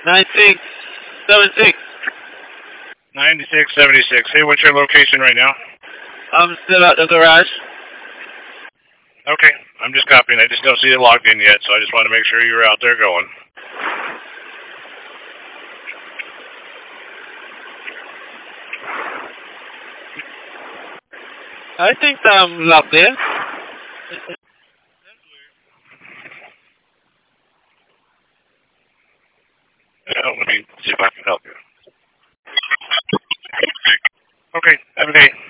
9676. 9676. Hey, what's your location right now? I'm still at the garage. Okay, I'm just copying. I just don't see it logged in yet, so I just want to make sure you're out there going. I think I'm locked in. Let me see if I can help you. Okay, have a day.